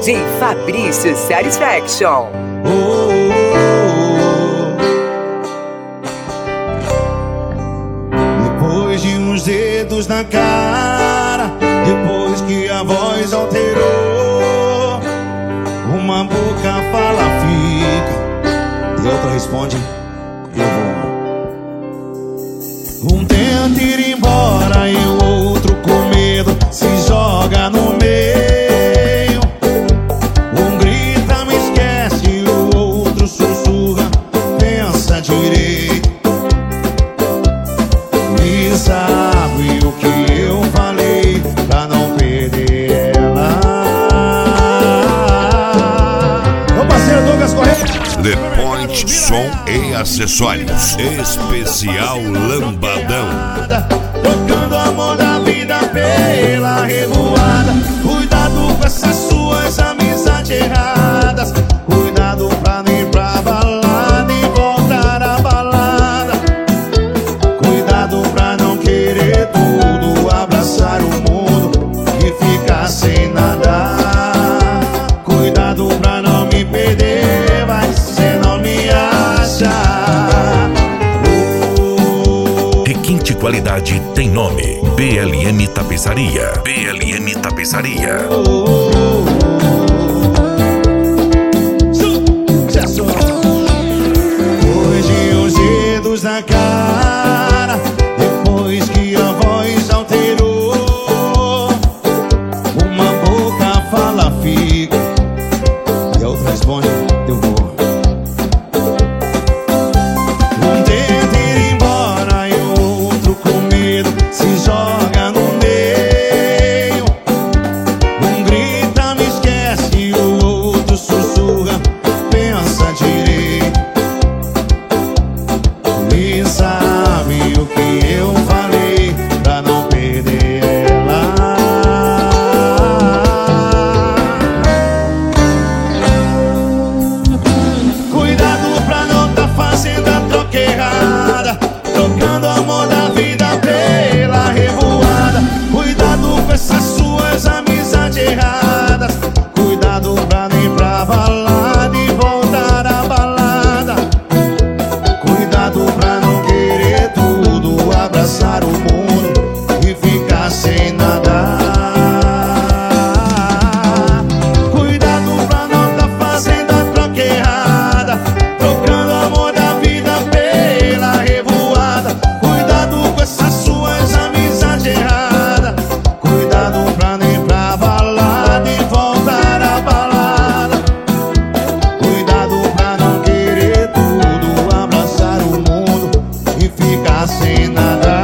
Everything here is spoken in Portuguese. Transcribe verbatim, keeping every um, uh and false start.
D J Fabrício Satisfaction. Oh, oh, oh. Depois de uns dedos na cara, depois que a voz alterou, uma boca fala fica e outra responde eu vou. Um tenta ir embora e o outro com medo se joga no meio. Um grita me esquece e o outro sussurra pensa direito. E sabe o que eu falei pra não perder ela? Meu parceiro Douglas Correia. The Point Som e Acessórios. Especial Lambadão. Trocando o amor da vida pela revoada. Cuidado com essas suas amizades erradas. Cuidado pra não ir pra balada e voltar à balada. Cuidado pra não querer tudo, abraçar o mundo e ficar sem nada. Cuidado pra não me perder, vai cê não me acha. Requinte Qualidade tem nome: B L M Tapeçaria. B L M Tapeçaria. Depois de uns dedos na cara, depois que a voz alterou, uma boca fala fica e a outra responde eu vou. Um tenta ir embora e o outro com medo se joga no meio. Um grita me esquece e o outro sussurra pensa direito. E sabe o que eu falei pra não perder ela? Cuidado pra não tá fazendo a troca errada, trocando o amor da vida pela revoada. Cuidado com essas suas amizades erradas. Cuidado pra não ir pra balada e voltar à balada. Cuidado pra não querer tudo, abraçar o mundo e ficar sem nada. Cuidado pra não tá fazendo a troca errada, trocando o amor da vida pela revoada. Cuidado com essas suas amizades erradas. Cuidado pra não ir pra balada e voltar à balada. Cuidado pra não querer tudo, abraçar o mundo e ficar sem nada.